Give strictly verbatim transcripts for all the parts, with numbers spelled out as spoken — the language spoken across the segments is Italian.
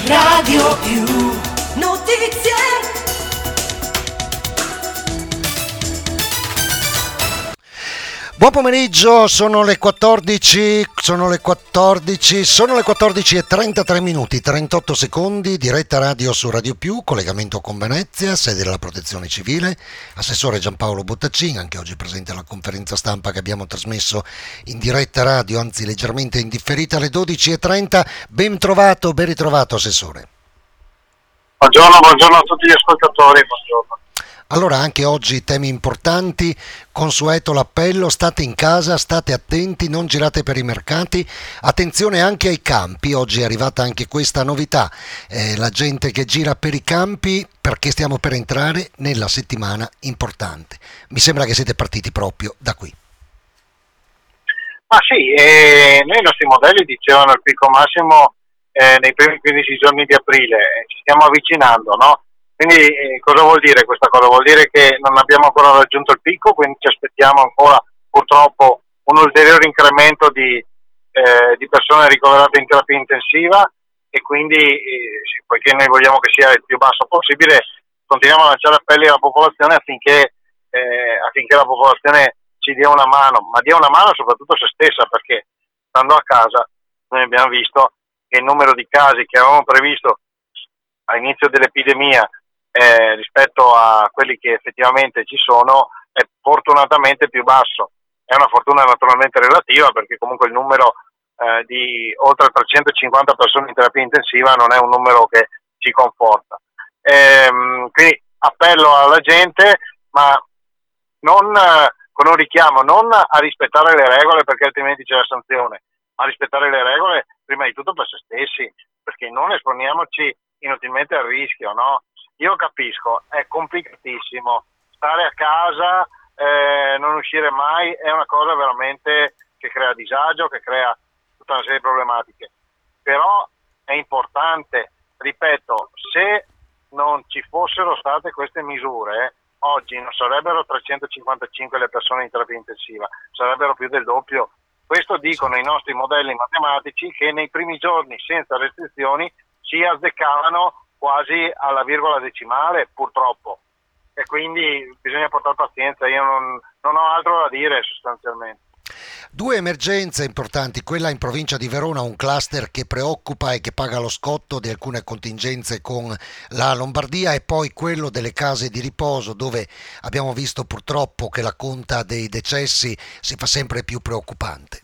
Radio più notizie. Buon pomeriggio, sono le quattordici, sono le quattordici, sono le quattordici e trentatré minuti, trentotto secondi, diretta radio su Radio Più, collegamento con Venezia, sede della Protezione Civile, assessore Giampaolo Bottaccin, anche oggi presente alla conferenza stampa che abbiamo trasmesso in diretta radio, anzi leggermente indifferita alle dodici e trenta. Ben trovato, ben ritrovato assessore. Buongiorno, buongiorno a tutti gli ascoltatori, buongiorno. Allora, anche oggi temi importanti, consueto l'appello, state in casa, state attenti, non girate per i mercati, attenzione anche ai campi, oggi è arrivata anche questa novità, eh, la gente che gira per i campi perché stiamo per entrare nella settimana importante. Mi sembra che siete partiti proprio da qui. Ma sì, eh, noi i nostri modelli dicevano il picco massimo eh, nei primi quindici giorni di aprile, eh, ci stiamo avvicinando, no? Quindi eh, cosa vuol dire questa cosa? Vuol dire che non abbiamo ancora raggiunto il picco, quindi ci aspettiamo ancora purtroppo un ulteriore incremento di, eh, di persone ricoverate in terapia intensiva e quindi eh, poiché noi vogliamo che sia il più basso possibile, continuiamo a lanciare appelli alla popolazione affinché, eh, affinché la popolazione ci dia una mano, ma dia una mano soprattutto a se stessa, perché stando a casa noi abbiamo visto che il numero di casi che avevamo previsto all'inizio dell'epidemia Eh, rispetto a quelli che effettivamente ci sono è fortunatamente più basso. È una fortuna naturalmente relativa, perché comunque il numero eh, di oltre trecentocinquanta persone in terapia intensiva non è un numero che ci conforta. Ehm, quindi appello alla gente, ma non eh, con un richiamo, non a rispettare le regole perché altrimenti c'è la sanzione, ma a rispettare le regole prima di tutto per se stessi, perché non esponiamoci inutilmente al rischio, no? Io capisco, è complicatissimo, stare a casa, eh, non uscire mai, è una cosa veramente che crea disagio, che crea tutta una serie di problematiche, però è importante, ripeto, se non ci fossero state queste misure, oggi non sarebbero trecentocinquantacinque le persone in terapia intensiva, sarebbero più del doppio. Questo dicono i nostri modelli matematici, che nei primi giorni senza restrizioni si azzeccavano quasi alla virgola decimale, purtroppo, e quindi bisogna portare pazienza. Io non, non ho altro da dire sostanzialmente. Due emergenze importanti, quella in provincia di Verona, un cluster che preoccupa e che paga lo scotto di alcune contingenze con la Lombardia, e poi quello delle case di riposo, dove abbiamo visto purtroppo che la conta dei decessi si fa sempre più preoccupante.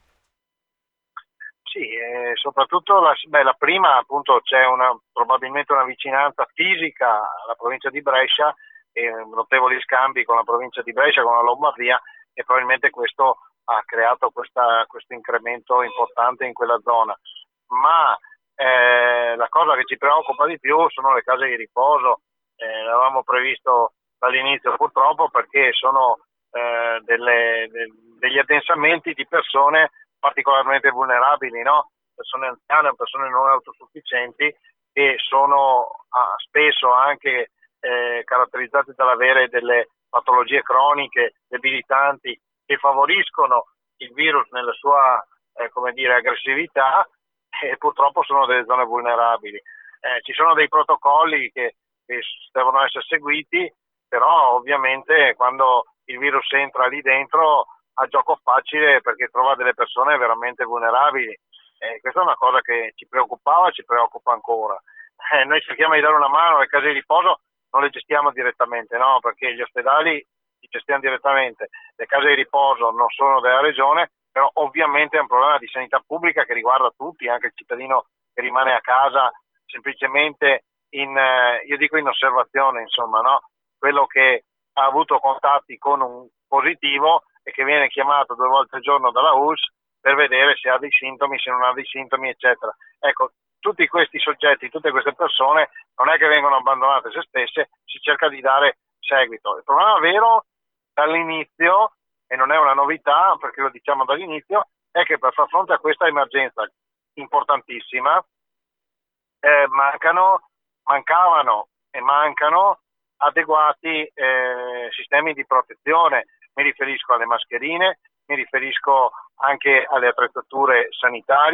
Sì, eh, soprattutto la, beh, la prima, appunto, c'è una, probabilmente una vicinanza fisica alla provincia di Brescia e notevoli scambi con la provincia di Brescia, con la Lombardia, e probabilmente questo ha creato questa, questo incremento importante in quella zona. Ma eh, la cosa che ci preoccupa di più sono le case di riposo. Eh, l'avevamo previsto dall'inizio purtroppo, perché sono eh, delle, de, degli addensamenti di persone particolarmente vulnerabili, no? Persone anziane, persone non autosufficienti, che sono ah, spesso anche eh, caratterizzate dall'avere delle patologie croniche, debilitanti, che favoriscono il virus nella sua eh, come dire, aggressività, e purtroppo sono delle zone vulnerabili. Eh, ci sono dei protocolli che, che devono essere seguiti, però ovviamente quando il virus entra lì dentro a gioco facile, perché trova delle persone veramente vulnerabili. Eh, questa è una cosa che ci preoccupava e ci preoccupa ancora. Eh, noi cerchiamo di dare una mano, le case di riposo non le gestiamo direttamente, no? Perché gli ospedali li gestiamo direttamente, le case di riposo non sono della regione, però ovviamente è un problema di sanità pubblica che riguarda tutti, anche il cittadino che rimane a casa semplicemente in, eh, io dico in osservazione, insomma, no? Quello che ha avuto contatti con un positivo e che viene chiamato due volte al giorno dalla U S per vedere se ha dei sintomi, se non ha dei sintomi, eccetera. Ecco, tutti questi soggetti, tutte queste persone non è che vengono abbandonate a se stesse, si cerca di dare seguito. Il problema vero dall'inizio, e non è una novità perché lo diciamo dall'inizio, è che per far fronte a questa emergenza importantissima eh, mancano, mancavano e mancano adeguati eh, sistemi di protezione. Mi riferisco alle mascherine, mi riferisco anche alle attrezzature sanitarie,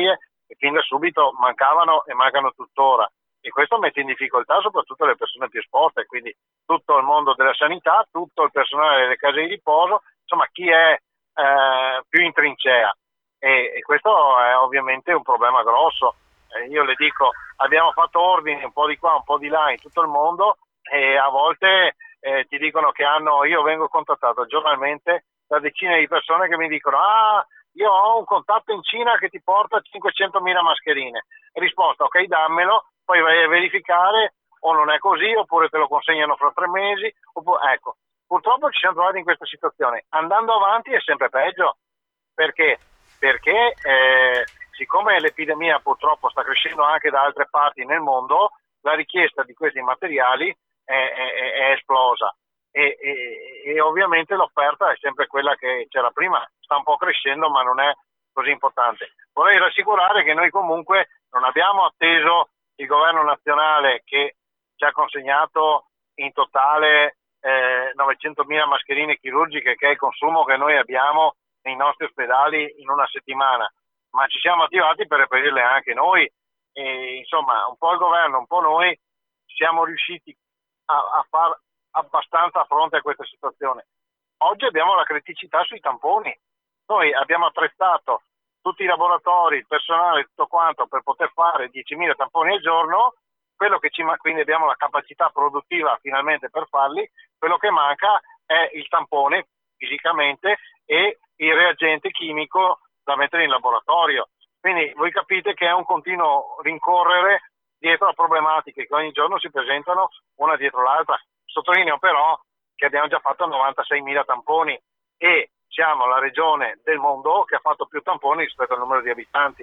e fin da subito mancavano e mancano tuttora, e questo mette in difficoltà soprattutto le persone più esposte, quindi tutto il mondo della sanità, tutto il personale delle case di riposo, insomma chi è eh, più in trincea, e, e questo è ovviamente un problema grosso. Eh, io le dico, abbiamo fatto ordini un po' di qua, un po' di là in tutto il mondo, e a volte eh, ti dicono che hanno, io vengo contattato giornalmente da decine di persone che mi dicono ah, io ho un contatto in Cina che ti porta cinquecentomila mascherine. Risposta, ok, dammelo, poi vai a verificare, o non è così, oppure te lo consegnano fra tre mesi. Oppure, ecco, purtroppo ci siamo trovati in questa situazione. Andando avanti è sempre peggio. Perché? Perché eh, siccome l'epidemia purtroppo sta crescendo anche da altre parti nel mondo, la richiesta di questi materiali è, è, è esplosa. E, e, e ovviamente l'offerta è sempre quella che c'era prima, sta un po' crescendo ma non è così importante. Vorrei rassicurare che noi comunque non abbiamo atteso il governo nazionale che ci ha consegnato in totale eh, novecentomila mascherine chirurgiche, che è il consumo che noi abbiamo nei nostri ospedali in una settimana, ma ci siamo attivati per reperirle anche noi, e insomma un po' il governo, un po' noi siamo riusciti a, a far abbastanza a fronte a questa situazione. Oggi abbiamo la criticità sui tamponi. Noi abbiamo attrezzato tutti i laboratori, il personale, tutto quanto per poter fare diecimila tamponi al giorno, quello che ci ma- quindi abbiamo la capacità produttiva finalmente per farli, quello che manca è il tampone fisicamente e il reagente chimico da mettere in laboratorio. Quindi voi capite che è un continuo rincorrere dietro a problematiche che ogni giorno si presentano una dietro l'altra. Sottolineo però che abbiamo già fatto novantaseimila tamponi e siamo la regione del mondo che ha fatto più tamponi rispetto al numero di abitanti.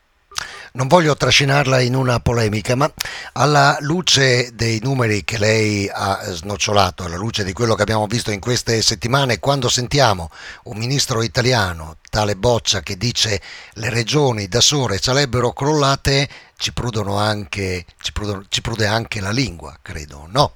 Non voglio trascinarla in una polemica, ma alla luce dei numeri che lei ha snocciolato, alla luce di quello che abbiamo visto in queste settimane, quando sentiamo un ministro italiano, tale Boccia, che dice le regioni da sole sarebbero crollate, ci prudono anche, ci prudono, ci prude anche la lingua, credo, no?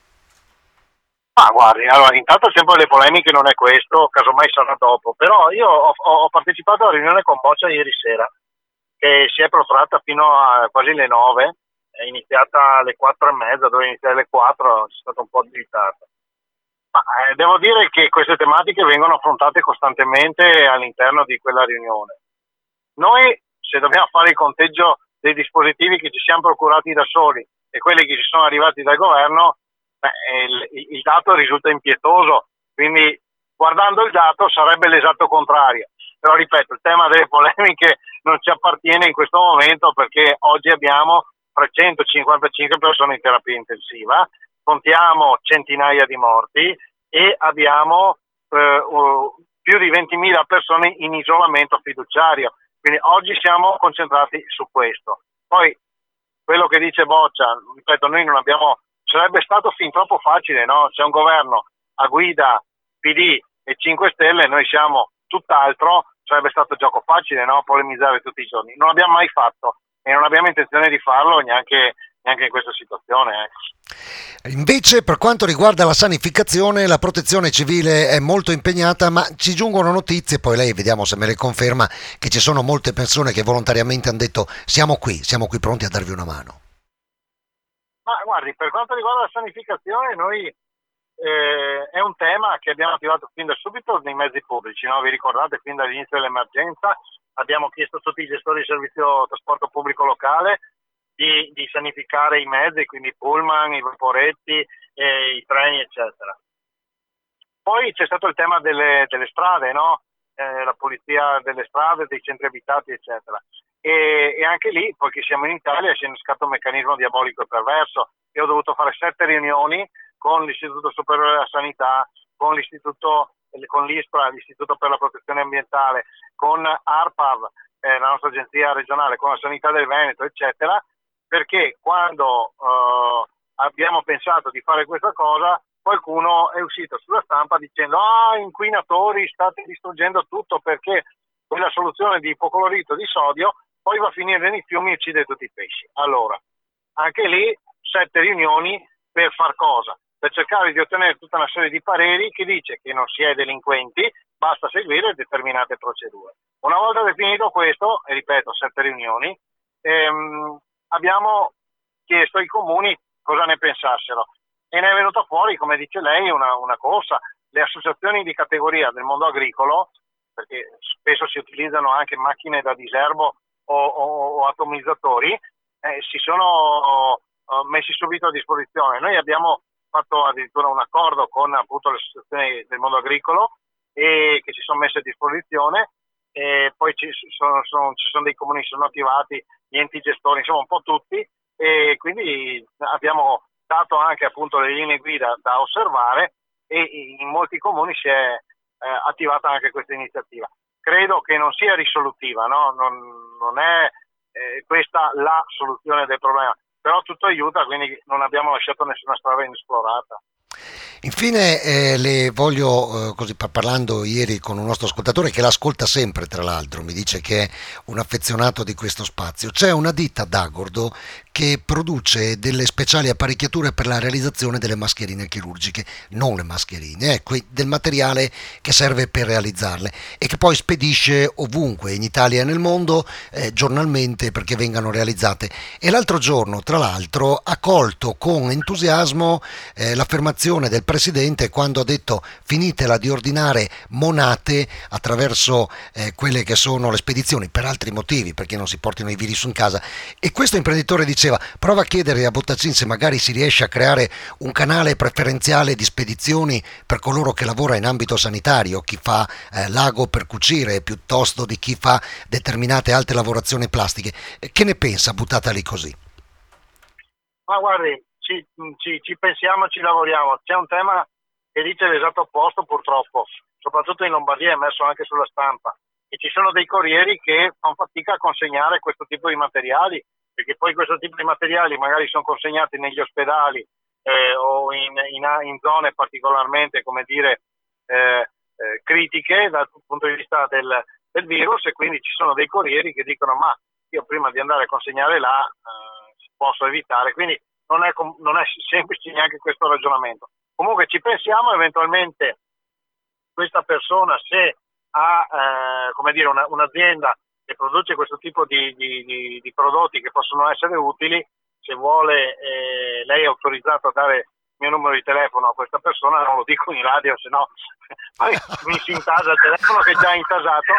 Ah, guardi, allora intanto il tempo delle polemiche non è questo, casomai sarà dopo, però io ho, ho partecipato alla riunione con Boccia ieri sera, che si è protratta fino a quasi le nove, è iniziata alle quattro e mezza, dove iniziare alle quattro, è stato un po' di ritardo. Ma eh, devo dire che queste tematiche vengono affrontate costantemente all'interno di quella riunione. Noi, se dobbiamo fare il conteggio dei dispositivi che ci siamo procurati da soli e quelli che ci sono arrivati dal governo, beh, il, il dato risulta impietoso, quindi guardando il dato sarebbe l'esatto contrario. Però ripeto, il tema delle polemiche non ci appartiene in questo momento, perché oggi abbiamo trecentocinquantacinque persone in terapia intensiva, contiamo centinaia di morti e abbiamo eh, uh, più di ventimila persone in isolamento fiduciario. Quindi oggi siamo concentrati su questo. Poi quello che dice Boccia, ripeto, noi non abbiamo, sarebbe stato fin troppo facile, no? C'è un governo a guida P D e cinque Stelle, noi siamo tutt'altro, sarebbe stato gioco facile, no? Polemizzare tutti i giorni. Non l'abbiamo mai fatto e non abbiamo intenzione di farlo neanche, neanche in questa situazione. Eh. Invece, per quanto riguarda la sanificazione, la protezione civile è molto impegnata, ma ci giungono notizie, poi lei vediamo se me le conferma, che ci sono molte persone che volontariamente hanno detto siamo qui, siamo qui pronti a darvi una mano. Ma guardi, per quanto riguarda la sanificazione, noi Eh, è un tema che abbiamo attivato fin da subito nei mezzi pubblici, no? Vi ricordate, fin dall'inizio dell'emergenza abbiamo chiesto a tutti i gestori di servizio trasporto pubblico locale di, di sanificare i mezzi, quindi i pullman, i vaporetti, eh, i treni, eccetera. Poi c'è stato il tema delle, delle strade, no? Eh, la pulizia delle strade, dei centri abitati, eccetera. E, e anche lì, poiché siamo in Italia, si è innescato un meccanismo diabolico e perverso. Io ho dovuto fare sette riunioni con l'Istituto Superiore della Sanità, con l'Istituto, con l'ISPRA, l'Istituto per la Protezione Ambientale, con ARPAV, eh, la nostra agenzia regionale, con la Sanità del Veneto, eccetera, perché quando eh, abbiamo pensato di fare questa cosa, qualcuno è uscito sulla stampa dicendo ah, inquinatori, state distruggendo tutto perché quella soluzione di ipoclorito di sodio poi va a finire nei fiumi e uccide tutti i pesci. Allora, anche lì sette riunioni per far cosa? Per cercare di ottenere tutta una serie di pareri che dice che non si è delinquenti, basta seguire determinate procedure. Una volta definito questo, e ripeto, sette riunioni, ehm, abbiamo chiesto ai comuni cosa ne pensassero e ne è venuta fuori, come dice lei, una, una corsa. Le associazioni di categoria del mondo agricolo, perché spesso si utilizzano anche macchine da diserbo o, o, o atomizzatori, eh, si sono uh, messi subito a disposizione. Noi abbiamo fatto addirittura un accordo con appunto le associazioni del mondo agricolo e che si sono messe a disposizione, e poi ci sono, sono, ci sono dei comuni che sono attivati, gli enti gestori, insomma un po' tutti, e quindi abbiamo dato anche appunto le linee guida da osservare e in molti comuni si è eh, attivata anche questa iniziativa. Credo che non sia risolutiva, no? non, non è eh, questa la soluzione del problema, però tutto aiuta, quindi non abbiamo lasciato nessuna strada inesplorata. Infine eh, le voglio, eh, così parlando ieri con un nostro ascoltatore che l'ascolta sempre, tra l'altro, mi dice che è un affezionato di questo spazio. C'è una ditta d'Agordo che produce delle speciali apparecchiature per la realizzazione delle mascherine chirurgiche, non le mascherine, ecco, del materiale che serve per realizzarle e che poi spedisce ovunque in Italia e nel mondo eh, giornalmente perché vengano realizzate. E l'altro giorno, tra l'altro, ha colto con entusiasmo eh, l'affermazione del Presidente quando ha detto finitela di ordinare monate attraverso eh, quelle che sono le spedizioni per altri motivi, perché non si portino i virus in casa. E questo imprenditore diceva prova a chiedere a Bottacin se magari si riesce a creare un canale preferenziale di spedizioni per coloro che lavora in ambito sanitario, chi fa eh, l'ago per cucire piuttosto di chi fa determinate altre lavorazioni plastiche. Che ne pensa buttata lì così? Ma guardi, Ci, ci, ci pensiamo e ci lavoriamo. C'è un tema che dice l'esatto opposto purtroppo, soprattutto in Lombardia, è emerso anche sulla stampa, e ci sono dei corrieri che fanno fatica a consegnare questo tipo di materiali, perché poi questo tipo di materiali magari sono consegnati negli ospedali eh, o in, in, in zone particolarmente, come dire, eh, eh, critiche dal punto di vista del, del virus, e quindi ci sono dei corrieri che dicono ma io prima di andare a consegnare là eh, posso evitare, quindi Non è, non è semplice neanche questo ragionamento. Comunque ci pensiamo, eventualmente questa persona, se ha eh, come dire una, un'azienda che produce questo tipo di, di, di, di prodotti che possono essere utili, se vuole eh, lei è autorizzato a dare il mio numero di telefono a questa persona, non lo dico in radio, se no poi mi si intasa il telefono che è già intasato,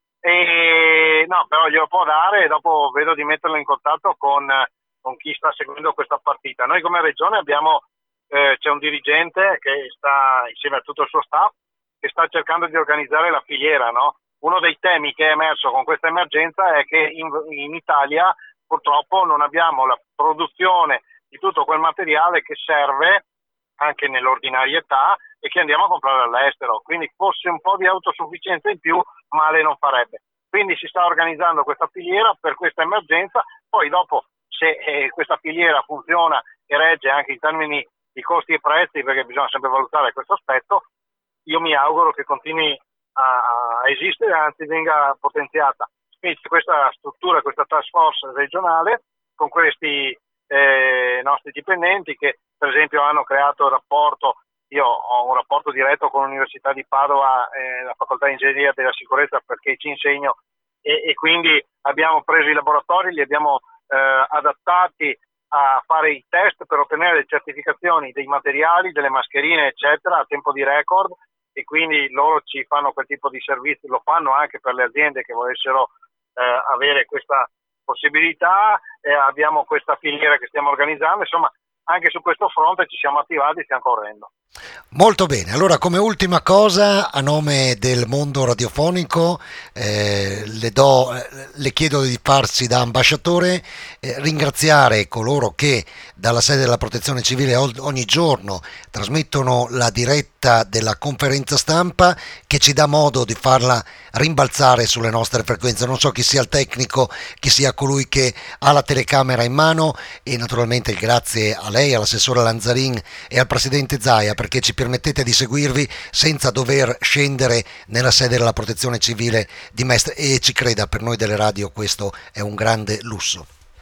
e no, però glielo può dare e dopo vedo di metterlo in contatto con con chi sta seguendo questa partita. Noi come regione abbiamo, eh, c'è un dirigente che sta insieme a tutto il suo staff che sta cercando di organizzare la filiera, no? Uno dei temi che è emerso con questa emergenza è che in, in Italia purtroppo non abbiamo la produzione di tutto quel materiale che serve anche nell'ordinarietà e che andiamo a comprare all'estero, quindi fosse un po' di autosufficienza in più male non farebbe. Quindi si sta organizzando questa filiera per questa emergenza, poi dopo se eh, questa filiera funziona e regge anche in termini di costi e prezzi, perché bisogna sempre valutare questo aspetto, io mi auguro che continui a, a esistere, anzi venga potenziata. Quindi questa struttura, questa task force regionale con questi eh, nostri dipendenti che per esempio hanno creato il rapporto, io ho un rapporto diretto con l'Università di Padova, eh, la Facoltà di Ingegneria della Sicurezza, perché ci insegno, e, e quindi abbiamo preso i laboratori, li abbiamo Eh, adattati a fare i test per ottenere le certificazioni dei materiali, delle mascherine eccetera a tempo di record, e quindi loro ci fanno quel tipo di servizi, lo fanno anche per le aziende che volessero eh, avere questa possibilità, eh, abbiamo questa filiera che stiamo organizzando, insomma anche su questo fronte ci siamo attivati e stiamo correndo. Molto bene, allora come ultima cosa a nome del mondo radiofonico eh, le, do, le chiedo di farsi da ambasciatore, eh, ringraziare coloro che dalla sede della Protezione Civile ogni giorno trasmettono la diretta della conferenza stampa che ci dà modo di farla rimbalzare sulle nostre frequenze. Non so chi sia il tecnico, chi sia colui che ha la telecamera in mano, e naturalmente grazie a lei, all'assessore Lanzarin e al presidente Zaia, perché ci permettete di seguirvi senza dover scendere nella sede della Protezione Civile di Mestre, e ci creda, per noi delle radio questo è un grande lusso.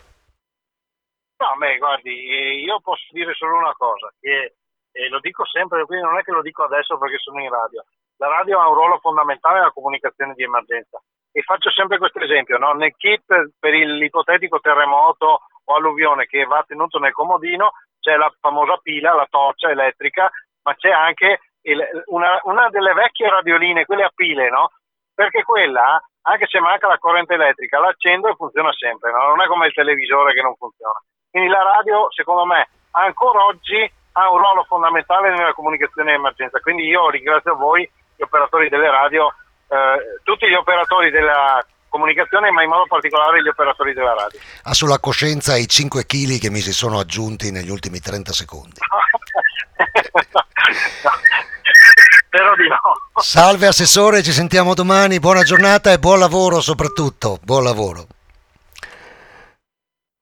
No, beh, guardi, io posso dire solo una cosa, che e lo dico sempre, quindi non è che lo dico adesso perché sono in radio. la radio ha un ruolo fondamentale nella comunicazione di emergenza. E faccio sempre questo esempio, no? Nel kit per l'ipotetico terremoto o alluvione che va tenuto nel comodino c'è la famosa pila, la torcia elettrica, ma c'è anche il, una, una delle vecchie radioline, quelle a pile, no? Perché quella, anche se manca la corrente elettrica, l'accendo e funziona sempre, no? Non è come il televisore che non funziona. Quindi la radio, secondo me, ancora oggi ha un ruolo fondamentale nella comunicazione di emergenza. Quindi io ringrazio voi, gli operatori delle radio, eh, tutti gli operatori della comunicazione, ma in modo particolare gli operatori della radio. Ha sulla coscienza i cinque chili che mi si sono aggiunti negli ultimi trenta secondi. Spero di no. Salve assessore, ci sentiamo domani, buona giornata e buon lavoro soprattutto, buon lavoro.